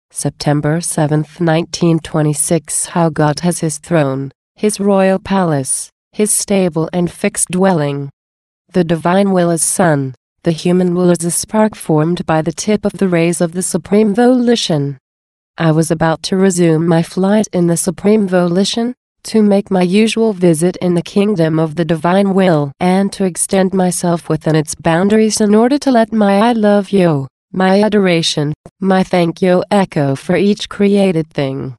September 7, 1926. How God has his throne, his royal palace, his stable and fixed dwelling. The divine will is sun, the human will is a spark formed by the tip of the rays of the supreme volition. I was about to resume my flight in the supreme volition, to make my usual visit in the kingdom of the divine will, and to extend myself within its boundaries in order to let my I love you, my adoration, my thank you echo for each created thing.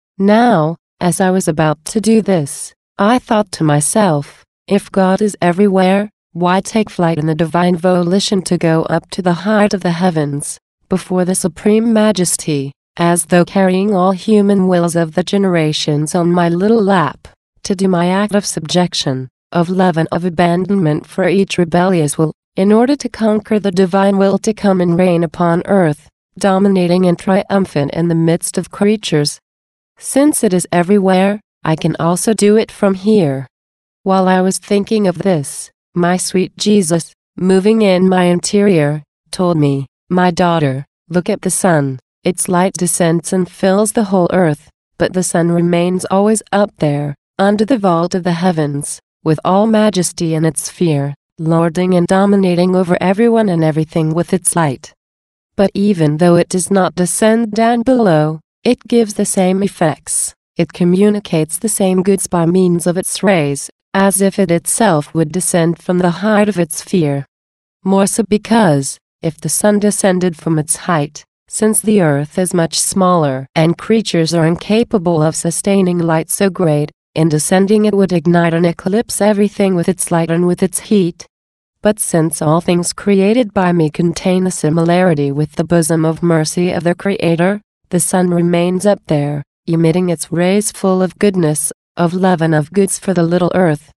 Now, as I was about to do this, I thought to myself, if God is everywhere, why take flight in the divine volition to go up to the height of the heavens, before the supreme majesty, as though carrying all human wills of the generations on my little lap, to do my act of subjection, of love and of abandonment for each rebellious will, in order to conquer the divine will to come and reign upon earth, dominating and triumphant in the midst of creatures. Since it is everywhere, I can also do it from here. While I was thinking of this, my sweet Jesus, moving in my interior, told me, "My daughter, look at the sun. Its light descends and fills the whole earth, but the sun remains always up there, under the vault of the heavens, with all majesty in its sphere, lording and dominating over everyone and everything with its light. But even though it does not descend down below, it gives the same effects, it communicates the same goods by means of its rays, as if it itself would descend from the height of its sphere. More so because, if the sun descended from its height, since the earth is much smaller and creatures are incapable of sustaining light so great, in descending it would ignite and eclipse everything with its light and with its heat. But since all things created by me contain a similarity with the bosom of mercy of their Creator, the sun remains up there, emitting its rays full of goodness, of love and of goods for the little earth.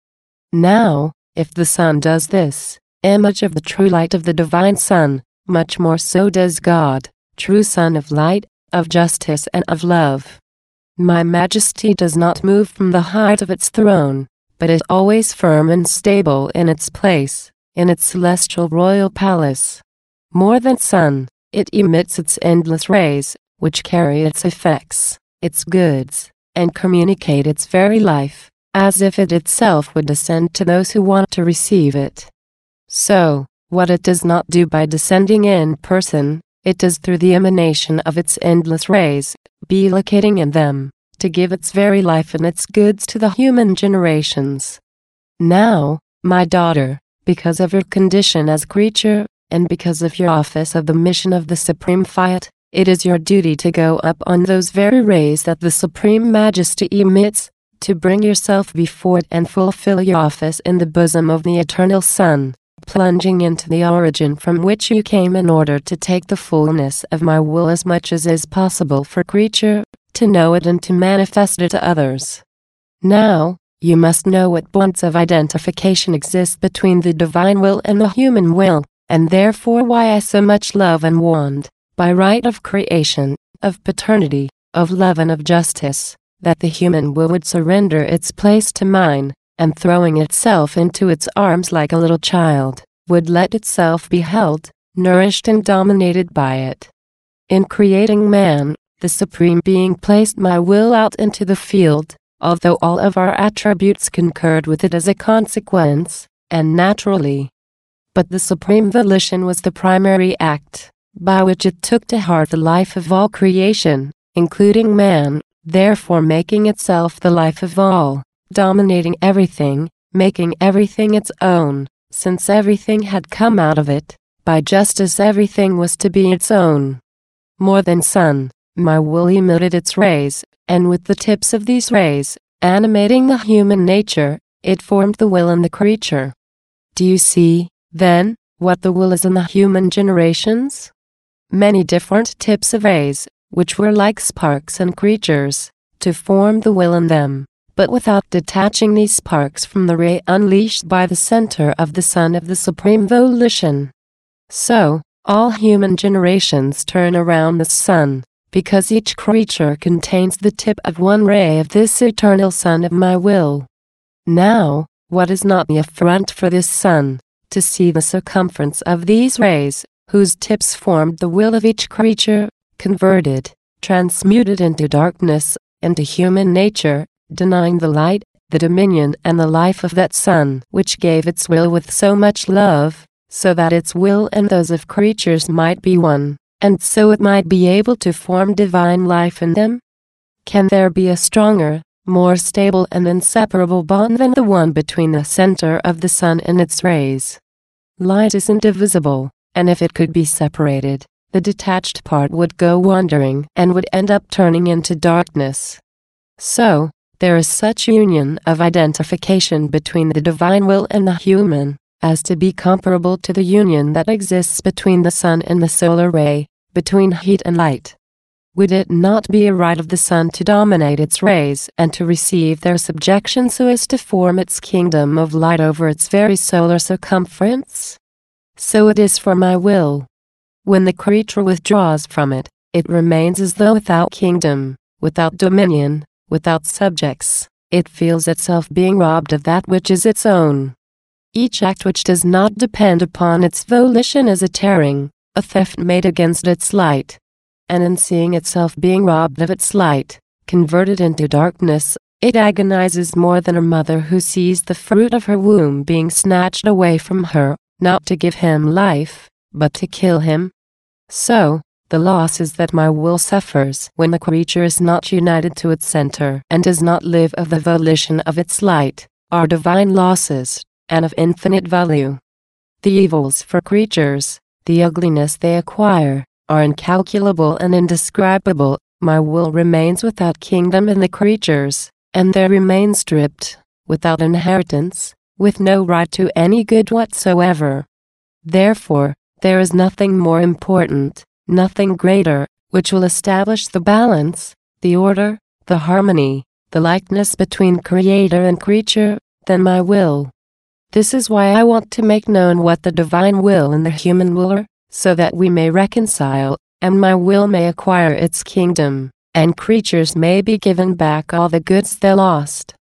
Now, if the sun does this, image of the true light of the divine sun, much more so does God, true Son of light, of justice and of love. My majesty does not move from the height of its throne, but is always firm and stable in its place, in its celestial royal palace. More than sun, it emits its endless rays, which carry its effects, its goods, and communicate its very life, as if it itself would descend to those who want to receive it. So, what it does not do by descending in person, it does through the emanation of its endless rays, be locating in them, to give its very life and its goods to the human generations. Now, my daughter, because of your condition as creature, and because of your office of the mission of the Supreme Fiat, it is your duty to go up on those very rays that the Supreme Majesty emits, to bring yourself before it and fulfill your office in the bosom of the Eternal Sun, plunging into the origin from which you came in order to take the fullness of my will as much as is possible for creature, to know it and to manifest it to others. Now, you must know what bonds of identification exist between the divine will and the human will, and therefore why I so much love and want, by right of creation, of paternity, of love and of justice, that the human will would surrender its place to mine, and throwing itself into its arms like a little child, would let itself be held, nourished and dominated by it. In creating man, the Supreme Being placed my will out into the field, although all of our attributes concurred with it as a consequence, and naturally. But the Supreme Volition was the primary act, by which it took to heart the life of all creation, including man, therefore making itself the life of all, dominating everything, making everything its own, since everything had come out of it, by justice everything was to be its own. More than sun, my will emitted its rays, and with the tips of these rays, animating the human nature, it formed the will in the creature. Do you see, then, what the will is in the human generations? Many different tips of rays, which were like sparks in creatures, to form the will in them, but without detaching these sparks from the ray unleashed by the center of the sun of the Supreme Volition. So, all human generations turn around the sun, because each creature contains the tip of one ray of this eternal sun of my will. Now, what is not the affront for this sun, to see the circumference of these rays, whose tips formed the will of each creature, converted, transmuted into darkness, into human nature, denying the light, the dominion and the life of that Sun which gave its will with so much love, so that its will and those of creatures might be one, and so it might be able to form divine life in them? Can there be a stronger, more stable and inseparable bond than the one between the center of the Sun and its rays? Light is indivisible, and if it could be separated, the detached part would go wandering and would end up turning into darkness. So, there is such union of identification between the divine will and the human, as to be comparable to the union that exists between the Sun and the solar ray, between heat and light. Would it not be a right of the Sun to dominate its rays and to receive their subjection so as to form its kingdom of light over its very solar circumference? So it is for my will. When the creature withdraws from it, it remains as though without kingdom, without dominion, without subjects. It feels itself being robbed of that which is its own. Each act which does not depend upon its volition is a tearing, a theft made against its light. And in seeing itself being robbed of its light, converted into darkness, it agonizes more than a mother who sees the fruit of her womb being snatched away from her, not to give him life, but to kill him. So, the loss is that my will suffers when the creature is not united to its center and does not live of the volition of its light, are divine losses, and of infinite value. The evils for creatures, the ugliness they acquire, are incalculable and indescribable. My will remains without kingdom in the creatures, and they remain stripped, without inheritance, with no right to any good whatsoever. Therefore, there is nothing more important, nothing greater, which will establish the balance, the order, the harmony, the likeness between creator and creature, than my will. This is why I want to make known what the divine will and the human will are, so that we may reconcile, and my will may acquire its kingdom, and creatures may be given back all the goods they lost.